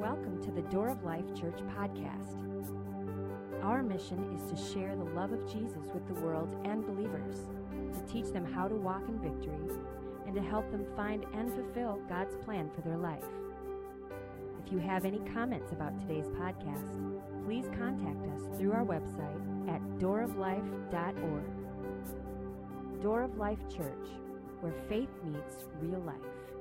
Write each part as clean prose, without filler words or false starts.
Welcome to the Door of Life Church podcast. Our mission is to share the love of Jesus with the world and believers, to teach them how to walk in victory, and to help them find and fulfill God's plan for their life. If you have any comments about today's podcast, please contact us through our website at dooroflife.org. Door of Life Church, where faith meets real life.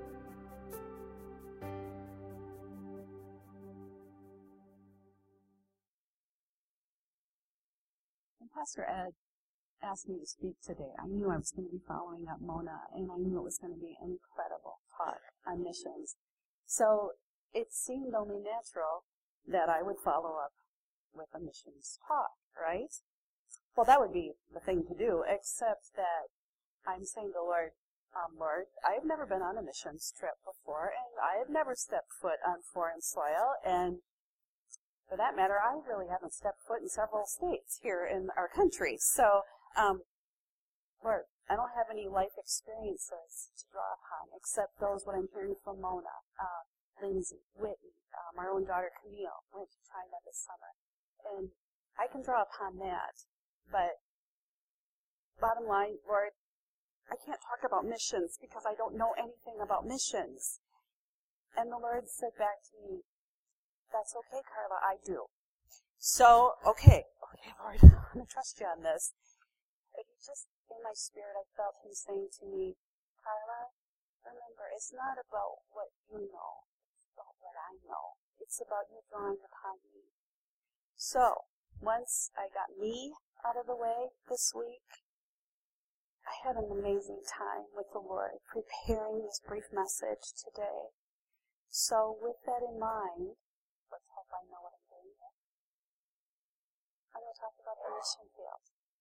When Pastor Ed asked me to speak today, I knew I was going to be following up Mona, and I knew it was going to be an incredible talk on missions. So it seemed only natural that I would follow up with a missions talk, right? Well, that would be the thing to do, except that I'm saying to the Lord, Lord, I've never been on a missions trip before, and I have never stepped foot on foreign soil, and for that matter, I really haven't stepped foot in several states here in our country. So, Lord, I don't have any life experiences to draw upon, except those what I'm hearing from Mona, Lindsay, Whitney, our own daughter Camille went to China this summer. And I can draw upon that, but bottom line, Lord, I can't talk about missions because I don't know anything about missions. And the Lord said back to me, that's okay, Carla, I do. So, okay, Lord, I'm going to trust you on this. But just in my spirit, I felt him saying to me, Carla, remember, it's not about what you know, it's about what I know. It's about you drawing upon me. So, once I got me out of the way this week, I had an amazing time with the Lord preparing this brief message today. So, with that in mind, let's hope I know what I'm doing here. I'm going to talk about the mission field.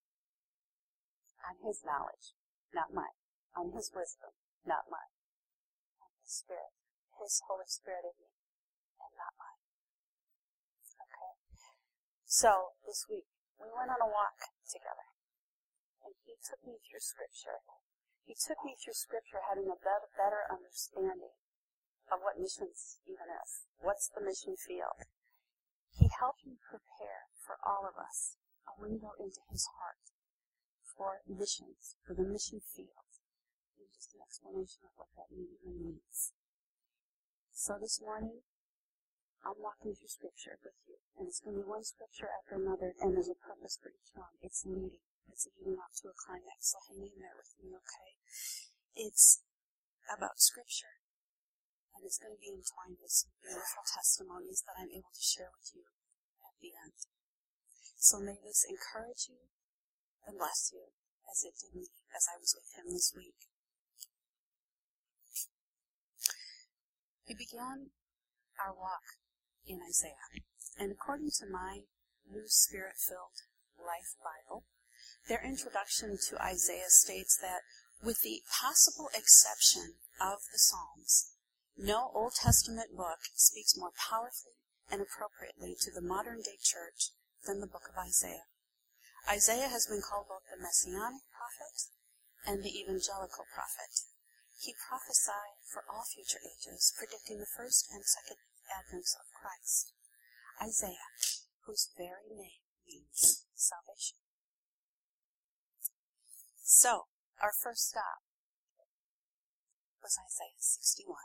On His knowledge, not mine. On His wisdom, not mine. On His Spirit, His Holy Spirit in me, and not mine. Okay? So, this week, we went on a walk together. And he took me through Scripture. He took me through Scripture having a better understanding of what missions even is. What's the mission field? He helped me prepare for all of us a window into his heart for missions, for the mission field, and just an explanation of what that even means. So this morning, I'm walking through Scripture with you, and it's going to be one Scripture after another, and there's a purpose for each one. It's leading up to a climax, so hang in there with me, okay? It's about Scripture. And it's going to be entwined with some beautiful testimonies that I'm able to share with you at the end. So may this encourage you and bless you as it did me as I was with him this week. We began our walk in Isaiah. And according to my New Spirit-Filled Life Bible, their introduction to Isaiah states that, with the possible exception of the Psalms, no Old Testament book speaks more powerfully and appropriately to the modern-day church than the book of Isaiah. Isaiah has been called both the Messianic prophet and the evangelical prophet. He prophesied for all future ages, predicting the first and second advents of Christ. Isaiah, whose very name means salvation. So, our first stop was Isaiah 61.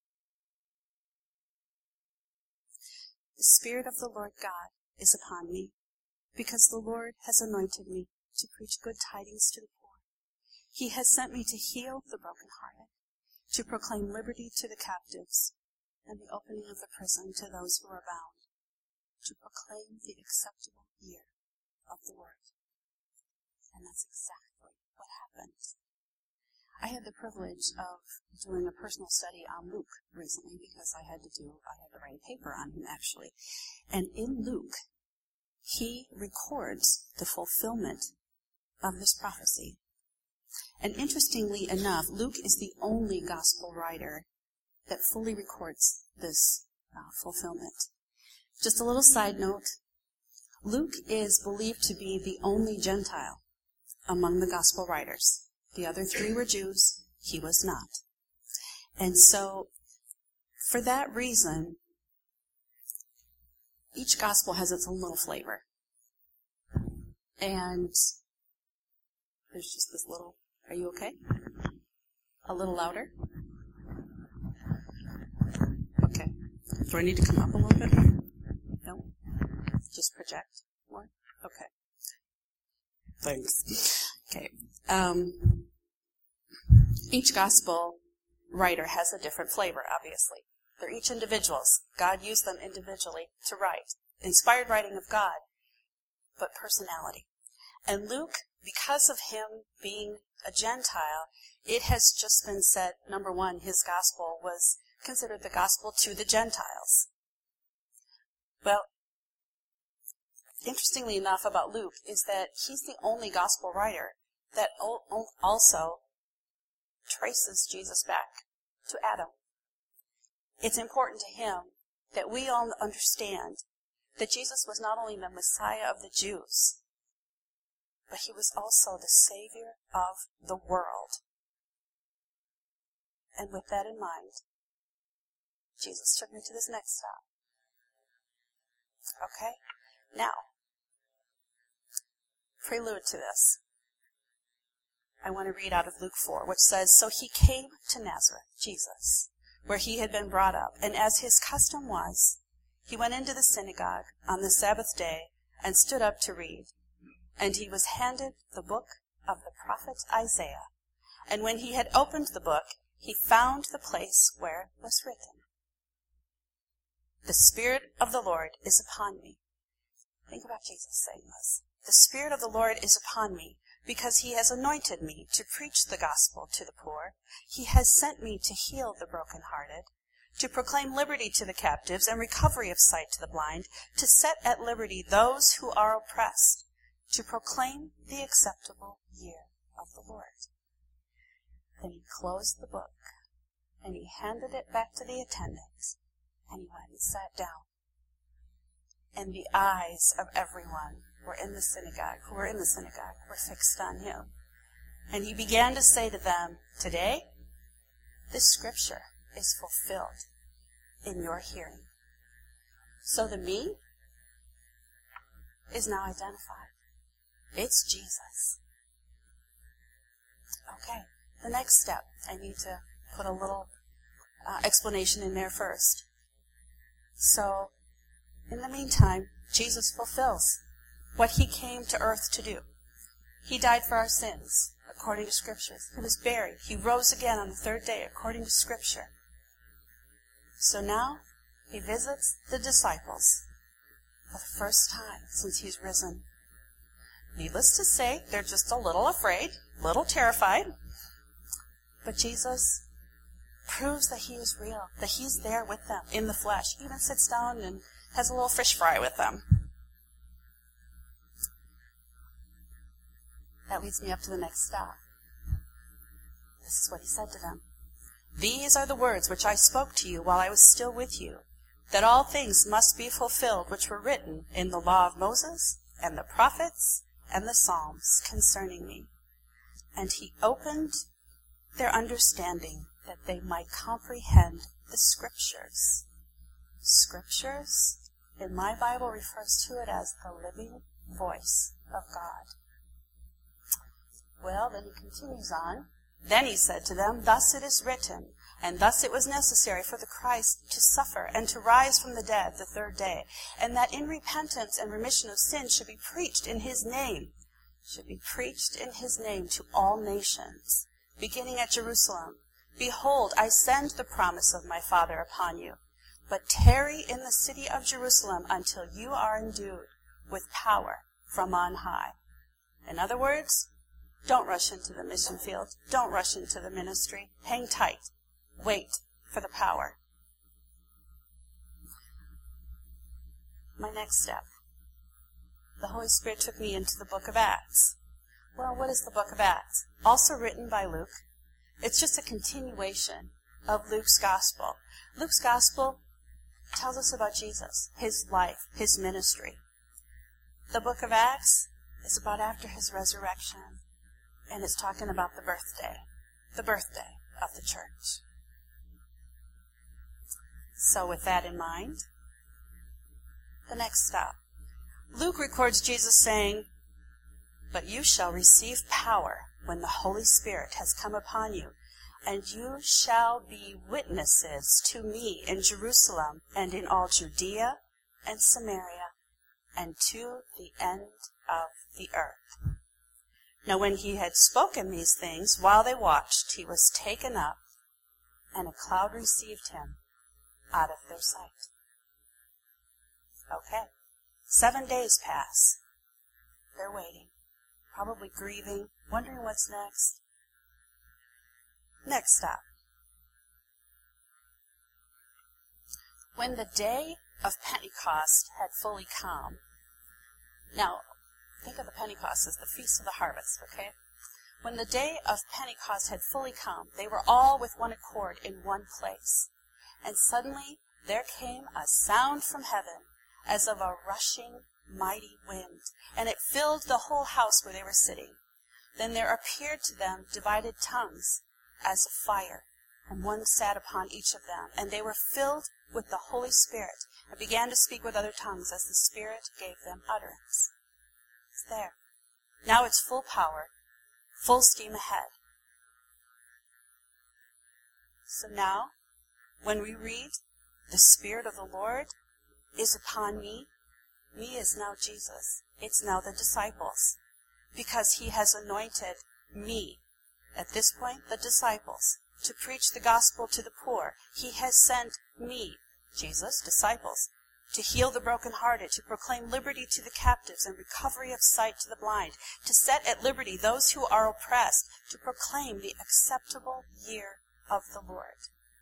The Spirit of the Lord God is upon me, because the Lord has anointed me to preach good tidings to the poor. He has sent me to heal the brokenhearted, to proclaim liberty to the captives, and the opening of the prison to those who are bound, to proclaim the acceptable year of the Lord. And that's exactly what happened. I had the privilege of doing a personal study on Luke recently because I had to write a paper on him actually. And in Luke, he records the fulfillment of this prophecy. And interestingly enough, Luke is the only gospel writer that fully records this fulfillment. Just a little side note, Luke is believed to be the only Gentile among the gospel writers. The other three were Jews. He was not. And so, for that reason, each gospel has its own little flavor. And there's just this little, are you okay? A little louder? Okay. Do I need to come up a little bit more? No? Just project more? Okay. Thanks. Okay. Each gospel writer has a different flavor, obviously. They're each individuals. God used them individually to write. Inspired writing of God, but personality. And Luke, because of him being a Gentile, it has just been said, number one, his gospel was considered the gospel to the Gentiles. Well, interestingly enough about Luke is that he's the only gospel writer that also traces Jesus back to Adam. It's important to him that we all understand that Jesus was not only the Messiah of the Jews, but he was also the Savior of the world. And with that in mind, Jesus took me to this next stop. Okay? Now, prelude to this, I want to read out of Luke 4, which says, "So he came to Nazareth," Jesus, "where he had been brought up, and as his custom was, he went into the synagogue on the Sabbath day and stood up to read. And he was handed the book of the prophet Isaiah. And when he had opened the book, he found the place where it was written, 'The Spirit of the Lord is upon me.'" Think about Jesus saying this. "The Spirit of the Lord is upon me, because he has anointed me to preach the gospel to the poor. He has sent me to heal the brokenhearted, to proclaim liberty to the captives and recovery of sight to the blind, to set at liberty those who are oppressed, to proclaim the acceptable year of the Lord." Then he closed the book, and he handed it back to the attendant, and he went and sat down. And the eyes of everyone who were in the synagogue were fixed on him. And he began to say to them, "Today, this scripture is fulfilled in your hearing." So the me is now identified. It's Jesus. Okay, the next step. I need to put a little explanation in there first. So, in the meantime, Jesus fulfills what he came to earth to do. He died for our sins, according to Scriptures. He was buried. He rose again on the third day, according to Scripture. So now, he visits the disciples for the first time since he's risen. Needless to say, they're just a little afraid, a little terrified. But Jesus proves that he is real, that he's there with them in the flesh. He even sits down and has a little fish fry with them. That leads me up to the next stop. This is what he said to them. "These are the words which I spoke to you while I was still with you, that all things must be fulfilled which were written in the law of Moses and the prophets and the Psalms concerning me." And he opened their understanding that they might comprehend the Scriptures. Scriptures, in my Bible, refers to it as the living voice of God. Well, then he continues on. "Then he said to them, 'Thus it is written, and thus it was necessary for the Christ to suffer and to rise from the dead the third day, and that in repentance and remission of sins should be preached in his name to all nations, beginning at Jerusalem. Behold, I send the promise of my Father upon you. But tarry in the city of Jerusalem until you are endued with power from on high.'" In other words, don't rush into the mission field. Don't rush into the ministry. Hang tight. Wait for the power. My next step. The Holy Spirit took me into the book of Acts. Well, what is the book of Acts? Also written by Luke. It's just a continuation of Luke's gospel. Luke's gospel tells us about Jesus, his life, his ministry. The book of Acts is about after his resurrection. And it's talking about the birthday of the church. So with that in mind, The next stop. Luke records Jesus saying, "But you shall receive power when the Holy Spirit has come upon you, and you shall be witnesses to me in Jerusalem and in all Judea and Samaria and to the end of the earth." Now when he had spoken these things, while they watched, he was taken up, and a cloud received him out of their sight. Okay. 7 days pass. They're waiting, probably grieving, wondering what's next. Next stop. When the day of Pentecost had fully come. Now, think of the Pentecost as the Feast of the Harvest, okay? When the day of Pentecost had fully come, they were all with one accord in one place. And suddenly there came a sound from heaven as of a rushing mighty wind, and it filled the whole house where they were sitting. Then there appeared to them divided tongues as of fire, and one sat upon each of them. And they were filled with the Holy Spirit, and began to speak with other tongues as the Spirit gave them utterance. It's there. Now it's full power, full steam ahead. So now, when we read, "The Spirit of the Lord is upon me," me is now Jesus. It's now the disciples. Because he has anointed me, at this point, the disciples, to preach the gospel to the poor. He has sent me, Jesus, disciples, to heal the brokenhearted, to proclaim liberty to the captives and recovery of sight to the blind, to set at liberty those who are oppressed, to proclaim the acceptable year of the Lord.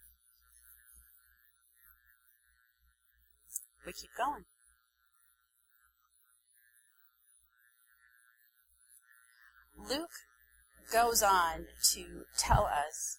We keep going. Luke goes on to tell us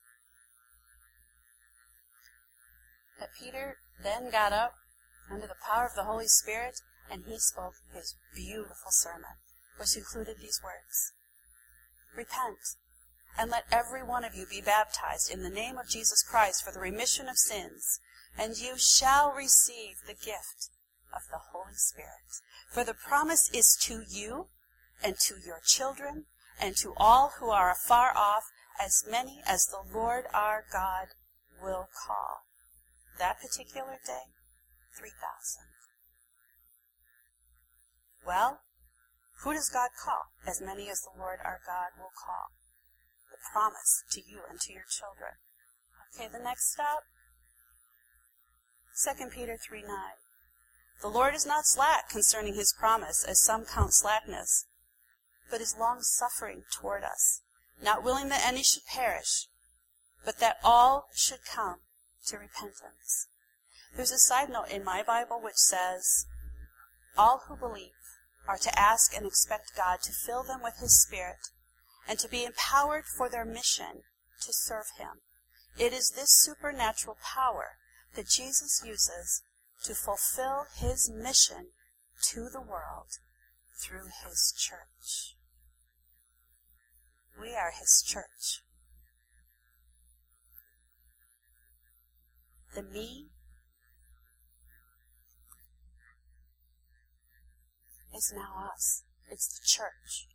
that Peter then got up under the power of the Holy Spirit, and he spoke his beautiful sermon, which included these words: "Repent, and let every one of you be baptized in the name of Jesus Christ for the remission of sins, and you shall receive the gift of the Holy Spirit. For the promise is to you, and to your children, and to all who are afar off, as many as the Lord our God will call." That particular day, 3,000. Well, who does God call? As many as the Lord our God will call. The promise to you and to your children. Okay, the next stop. 2 Peter 3:9. "The Lord is not slack concerning his promise, as some count slackness, but is long-suffering toward us, not willing that any should perish, but that all should come to repentance." There's a side note in my Bible which says, all who believe are to ask and expect God to fill them with his Spirit and to be empowered for their mission to serve him. It is this supernatural power that Jesus uses to fulfill his mission to the world through his church. We are his church. The me is now us. It's the church.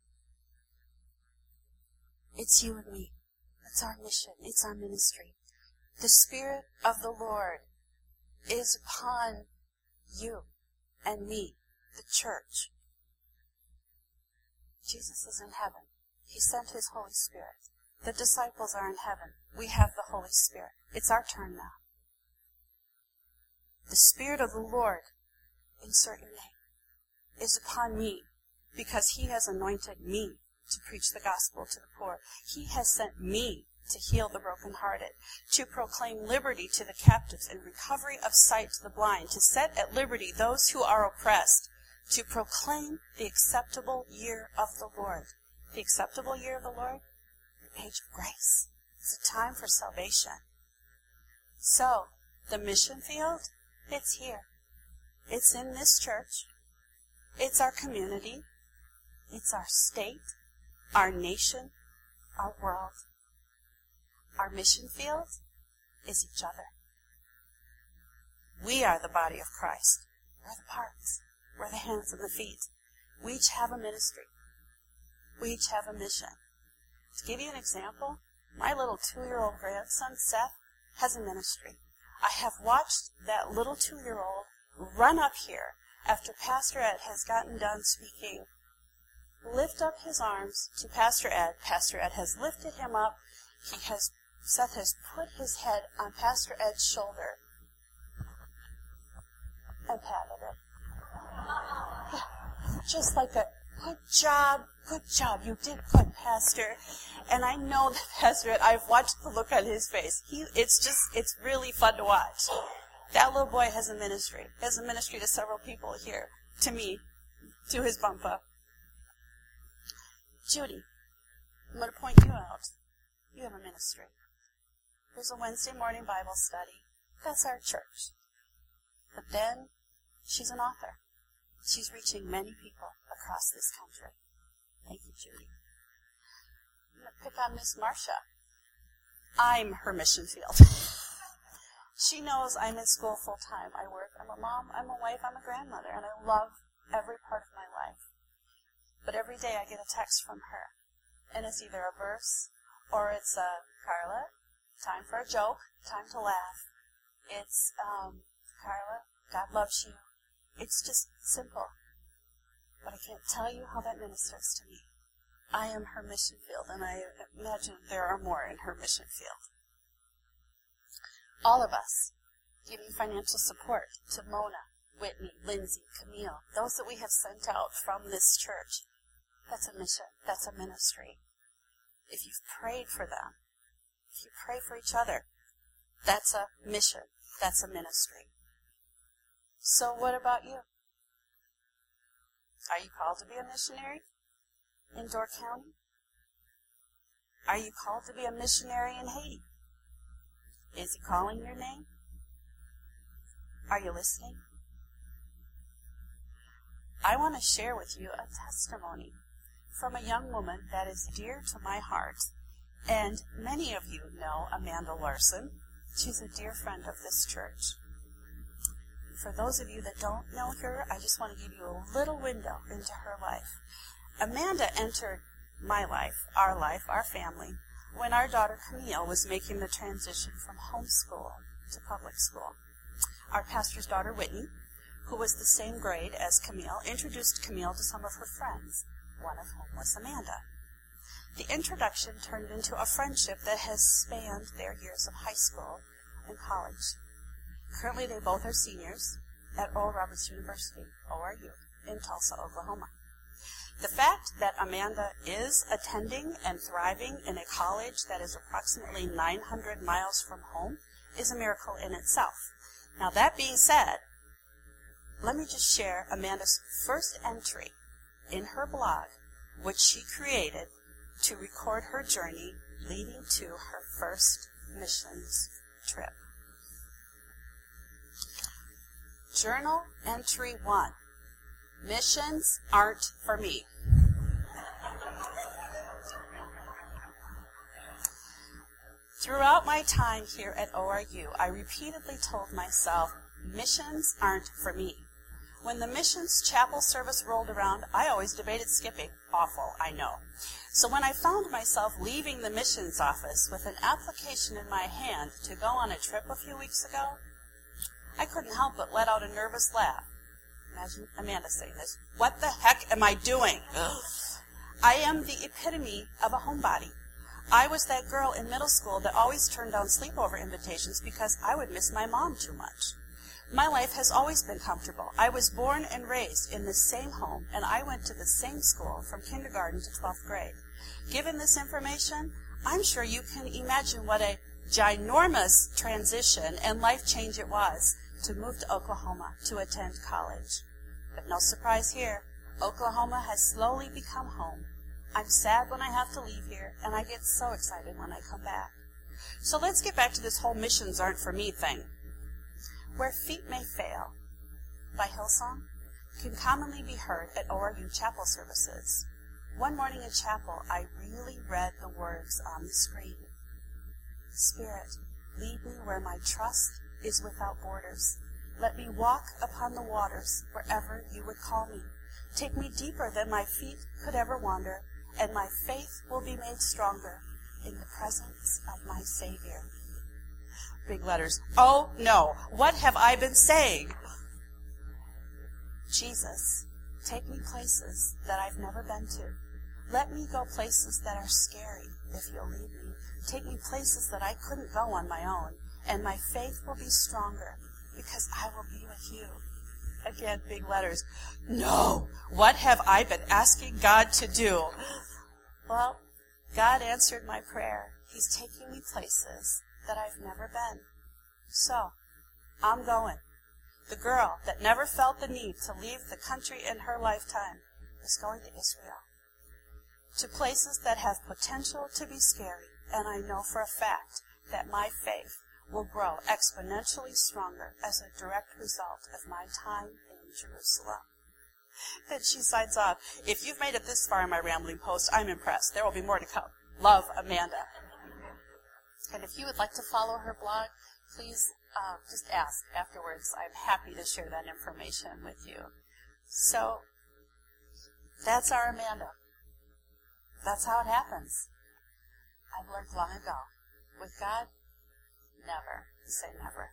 It's you and me. It's our mission. It's our ministry. The Spirit of the Lord is upon you and me, the church. Jesus is in heaven. He sent his Holy Spirit. The disciples are in heaven. We have the Holy Spirit. It's our turn now. The Spirit of the Lord, insert your name, is upon me because he has anointed me to preach the gospel to the poor. He has sent me to heal the brokenhearted, to proclaim liberty to the captives and recovery of sight to the blind, to set at liberty those who are oppressed, to proclaim the acceptable year of the Lord. The acceptable year of the Lord? The age of grace. It's a time for salvation. So, the mission field, it's here. It's in this church. It's our community. It's our state, our nation, our world. Our mission field is each other. We are the body of Christ, We're the parts. We're the hands and the feet. We each have a ministry. We each have a mission. To give you an example, my little 2-year-old grandson, Seth, has a ministry. I have watched that little 2-year-old run up here after Pastor Ed has gotten done speaking, lift up his arms to Pastor Ed. Pastor Ed has lifted him up. Seth has put his head on Pastor Ed's shoulder and patted it. Yeah, just like a good job, you did good, Pastor. And I know that Pastor Ed, I've watched the look on his face. It's really fun to watch. That little boy has a ministry. He has a ministry to several people here, to me, to his bumpa. Judy, I'm going to point you out. You have a ministry. There's a Wednesday morning Bible study. That's our church. But then, she's an author. She's reaching many people across this country. Thank you, Judy. I'm going to pick on Miss Marcia. I'm her mission field. She knows I'm in school full time. I work. I'm a mom. I'm a wife. I'm a grandmother. And I love every part of my life. But every day I get a text from her. And it's either a verse or it's a, Carla, time for a joke, time to laugh. It's, Carla, God loves you. It's just simple. But I can't tell you how that ministers to me. I am her mission field, and I imagine there are more in her mission field. All of us giving financial support to Mona, Whitney, Lindsay, Camille, those that we have sent out from this church. That's a mission. That's a ministry. If you've prayed for them, if you pray for each other, that's a mission. That's a ministry. So what about you? Are you called to be a missionary in Door County? Are you called to be a missionary in Haiti? Is he calling your name? Are you listening? I want to share with you a testimony from a young woman that is dear to my heart. And many of you know Amanda Larson. She's a dear friend of this church. For those of you that don't know her, I just want to give you a little window into her life. Amanda entered my life, our family, when our daughter Camille was making the transition from homeschool to public school. Our pastor's daughter Whitney, who was the same grade as Camille, introduced Camille to some of her friends, one of whom was Amanda. The introduction turned into a friendship that has spanned their years of high school and college. Currently, they both are seniors at Oral Roberts University, ORU, in Tulsa, Oklahoma. The fact that Amanda is attending and thriving in a college that is approximately 900 miles from home is a miracle in itself. Now, that being said, let me just share Amanda's first entry in her blog, which she created to record her journey leading to her first missions trip. Journal entry 1. Missions aren't for me. Throughout my time here at ORU, I repeatedly told myself, missions aren't for me. When the missions chapel service rolled around, I always debated skipping. Awful, I know. So when I found myself leaving the missions office with an application in my hand to go on a trip a few weeks ago, I couldn't help but let out a nervous laugh. Imagine Amanda saying this. What the heck am I doing? I am the epitome of a homebody. I was that girl in middle school that always turned down sleepover invitations because I would miss my mom too much. My life has always been comfortable. I was born and raised in the same home, and I went to the same school from kindergarten to 12th grade. Given this information, I'm sure you can imagine what a ginormous transition and life change it was to move to Oklahoma to attend college. But no surprise here, Oklahoma has slowly become home. I'm sad when I have to leave here, and I get so excited when I come back. So let's get back to this whole missions aren't for me thing. Where Feet May Fail by Hillsong can commonly be heard at ORU chapel services. One morning in chapel, I really read the words on the screen. Spirit, lead me where my trust is without borders. Let me walk upon the waters wherever you would call me. Take me deeper than my feet could ever wander, and my faith will be made stronger in the presence of my Savior. Big letters. Oh no, what have I been saying? Jesus, take me places that I've never been to. Let me go places that are scary if you'll lead me. Take me places that I couldn't go on my own, and my faith will be stronger because I will be with you. Again, big letters. No, what have I been asking God to do? Well, God answered my prayer. He's taking me places that I've never been. So, I'm going. The girl that never felt the need to leave the country in her lifetime is going to Israel. To places that have potential to be scary, and I know for a fact that my faith will grow exponentially stronger as a direct result of my time in Jerusalem. Then she signs off, if you've made it this far in my rambling post, I'm impressed. There will be more to come. Love, Amanda. And if you would like to follow her blog, please just ask afterwards. I'm happy to share that information with you. So, that's our Amanda. That's how it happens. I've learned long ago. With God, never say never.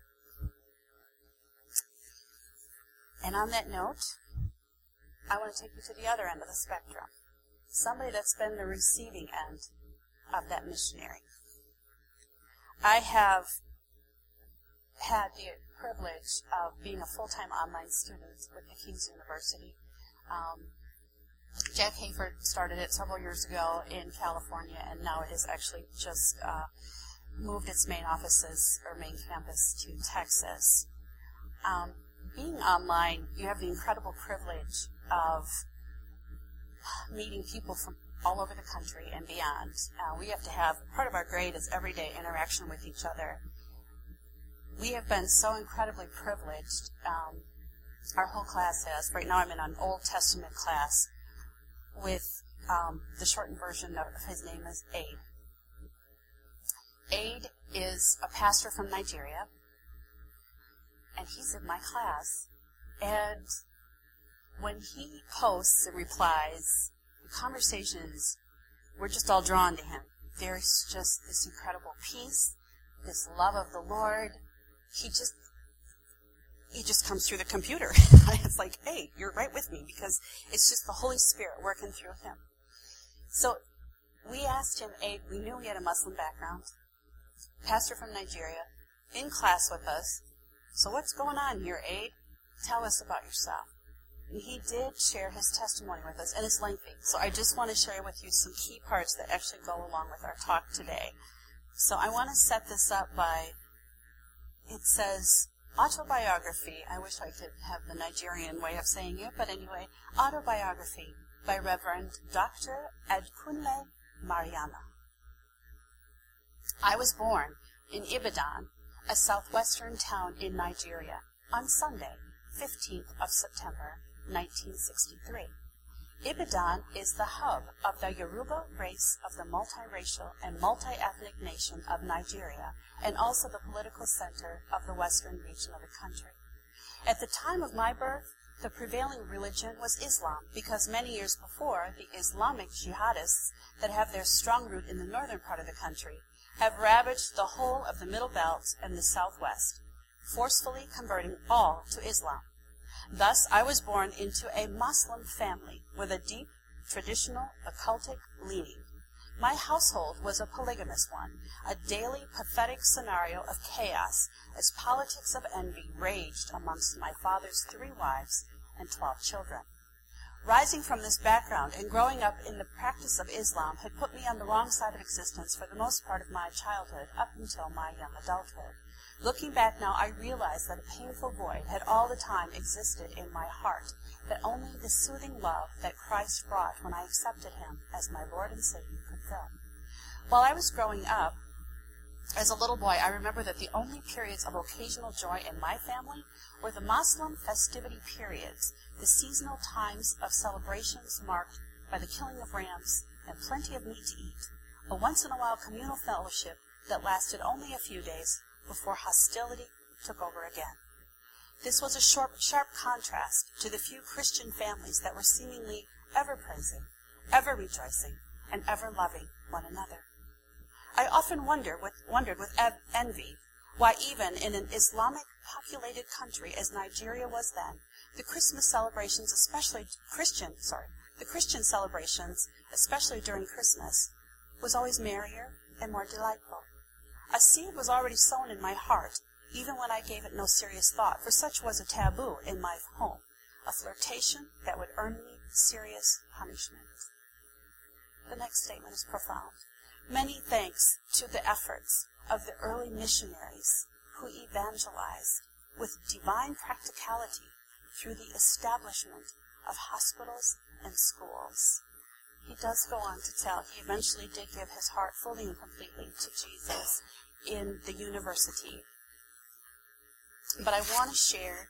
And on that note, I want to take you to the other end of the spectrum. Somebody that's been the receiving end of that missionary. I have had the privilege of being a full-time online student with the King's University. Jack Hayford started it several years ago in California, and now it has actually just moved its main offices or main campus to Texas. Being online, you have the incredible privilege of meeting people from all over the country and beyond. We have to have, part of our grade is everyday interaction with each other. We have been so incredibly privileged. Our whole class has. Right now I'm in an Old Testament class with the shortened version of his name is Aid. Aid is a pastor from Nigeria, and he's in my class. And when he posts and replies, the conversations, we're just all drawn to him. There's just this incredible peace, this love of the Lord. He just comes through the computer. It's like, hey, you're right with me, because it's just the Holy Spirit working through him. So we asked him, Aid, we knew he had a Muslim background, pastor from Nigeria, in class with us. So what's going on here, Aid? Tell us about yourself. And he did share his testimony with us, and it's lengthy. So I just want to share with you some key parts that actually go along with our talk today. So I want to set this up by, it says, autobiography. I wish I could have the Nigerian way of saying it, but anyway, autobiography by Reverend Dr. Adekunle Mariana. I was born in Ibadan, a southwestern town in Nigeria, on Sunday, 15th of September, 1963. Ibadan is the hub of the Yoruba race of the multiracial and multi-ethnic nation of Nigeria, and also the political center of the western region of the country. At the time of my birth, the prevailing religion was Islam, because many years before, the Islamic jihadists that have their strong root in the northern part of the country have ravaged the whole of the Middle Belt and the Southwest, forcefully converting all to Islam. Thus, I was born into a Muslim family with a deep, traditional, occultic leaning. My household was a polygamous one, a daily pathetic scenario of chaos as politics of envy raged amongst my father's 3 wives and 12 children. Rising from this background and growing up in the practice of Islam had put me on the wrong side of existence for the most part of my childhood up until my young adulthood. Looking back now, I realize that a painful void had all the time existed in my heart, that only the soothing love that Christ brought when I accepted him as my Lord and Savior could fill. While I was growing up, as a little boy, I remember that the only periods of occasional joy in my family were the Muslim festivity periods, the seasonal times of celebrations marked by the killing of rams and plenty of meat to eat, a once-in-a-while communal fellowship that lasted only a few days before hostility took over again. This was a sharp contrast to the few Christian families that were seemingly ever praising, ever rejoicing, and ever loving one another. I often wondered with envy why even in an Islamic-populated country as Nigeria was then, the Christmas celebrations, the Christian celebrations, especially during Christmas, was always merrier and more delightful. A seed was already sown in my heart, even when I gave it no serious thought, for such was a taboo in my home, a flirtation that would earn me serious punishment. The next statement is profound. Many thanks to the efforts of the early missionaries who evangelized with divine practicality through the establishment of hospitals and schools. He does go on to tell he eventually did give his heart fully and completely to Jesus in the university. But I want to share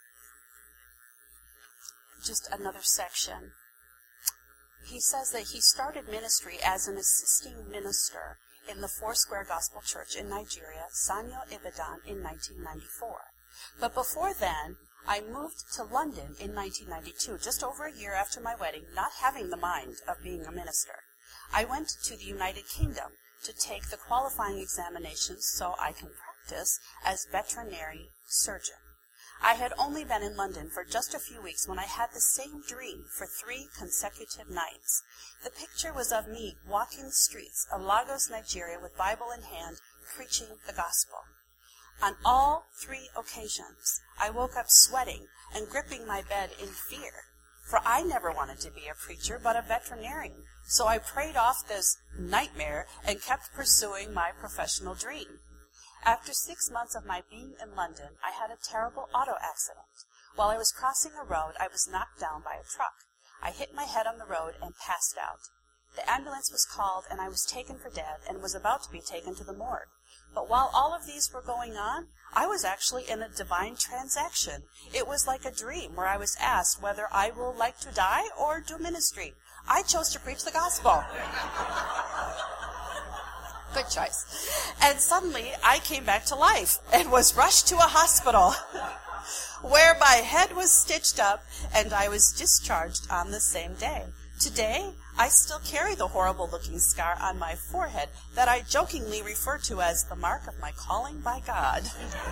just another section. He says that he started ministry as an assisting minister in the Foursquare Gospel Church in Nigeria, Sanyo Ibadan, in 1994. But before then, I moved to London in 1992, just over a year after my wedding, not having the mind of being a minister. I went to the United Kingdom to take the qualifying examinations so I can practice as veterinary surgeon. I had only been in London for just a few weeks when I had the same dream for 3 consecutive nights. The picture was of me walking the streets of Lagos, Nigeria, with Bible in hand, preaching the gospel. On all 3 occasions, I woke up sweating and gripping my bed in fear, for I never wanted to be a preacher but a veterinarian. So I prayed off this nightmare and kept pursuing my professional dream. After 6 months of my being in London, I had a terrible auto accident. While I was crossing a road, I was knocked down by a truck. I hit my head on the road and passed out. The ambulance was called, and I was taken for dead and was about to be taken to the morgue. But while all of these were going on, I was actually in a divine transaction. It was like a dream where I was asked whether I will like to die or do ministry. I chose to preach the gospel. Good choice. And suddenly, I came back to life and was rushed to a hospital where my head was stitched up and I was discharged on the same day. Today, I still carry the horrible-looking scar on my forehead that I jokingly refer to as the mark of my calling by God.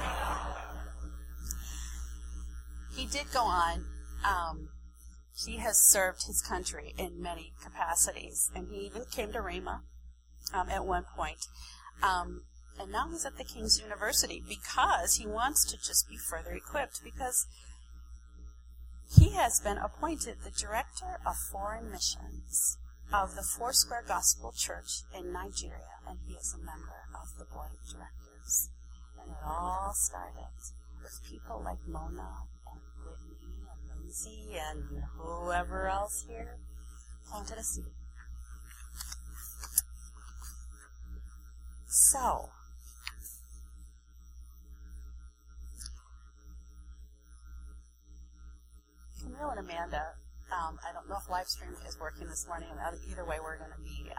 He did go on. He has served his country in many capacities, and he even came to Rhema at one point. And now he's at the King's University because he wants to just be further equipped, because he has been appointed the Director of Foreign Missions of the Foursquare Gospel Church in Nigeria, and he is a member of the Board of Directors. And it all started with people like Mona and Whitney and Lindsay and whoever else here planted a seed. So, Camille and Amanda, I don't know if live stream is working this morning. Either way, we're going to be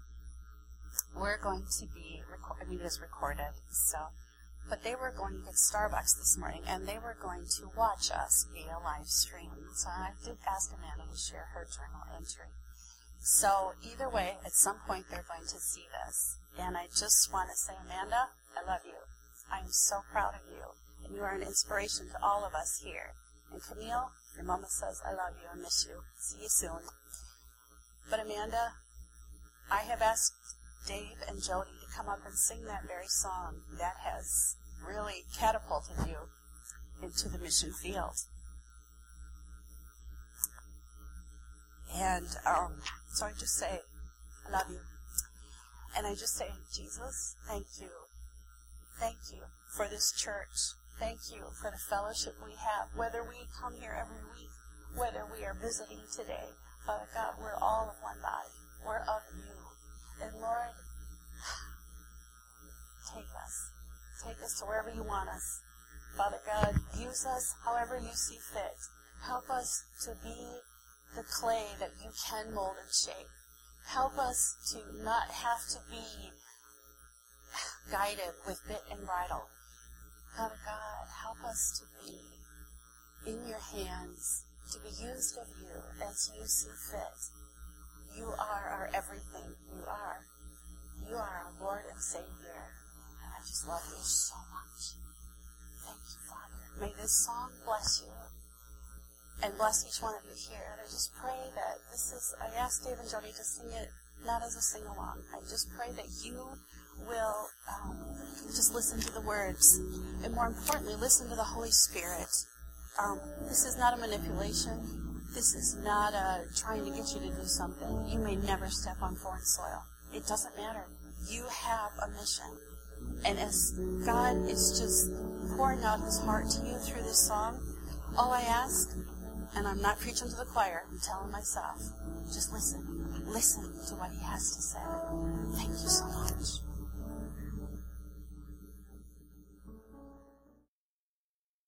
it is recorded. So, but they were going to get Starbucks this morning, and they were going to watch us via live stream. So I did ask Amanda to share her journal entry. So either way, at some point they're going to see this. And I just want to say, Amanda, I love you. I'm so proud of you. And you are an inspiration to all of us here. And Camille, your mama says, I love you and miss you. See you soon. But Amanda, I have asked Dave and Jody to come up and sing that very song that has really catapulted you into the mission field. And so I just say, I love you. And I just say, Jesus, thank you. Thank you for this church. Thank you for the fellowship we have. Whether we come here every week, whether we are visiting today, Father God, we're all of one body. We're of you. And Lord, take us. Take us to wherever you want us. Father God, use us however you see fit. Help us to be the clay that you can mold and shape. Help us to not have to be guided with bit and bridle. Father God, help us to be in your hands to be used of you as you see fit. You are our everything. You are. You are our Lord and Savior. And I just love you so much. Thank you, Father. May this song bless you and bless each one of you here. And I just pray that I asked Dave and Jody to sing it not as a sing-along. I just pray that you will just listen to the words. And more importantly, listen to the Holy Spirit. This is not a manipulation. This is not trying to get you to do something. You may never step on foreign soil. It doesn't matter. You have a mission. And as God is just pouring out His heart to you through this song, all I ask, and I'm not preaching to the choir, I'm telling myself, just listen. Listen to what He has to say. Thank you so much.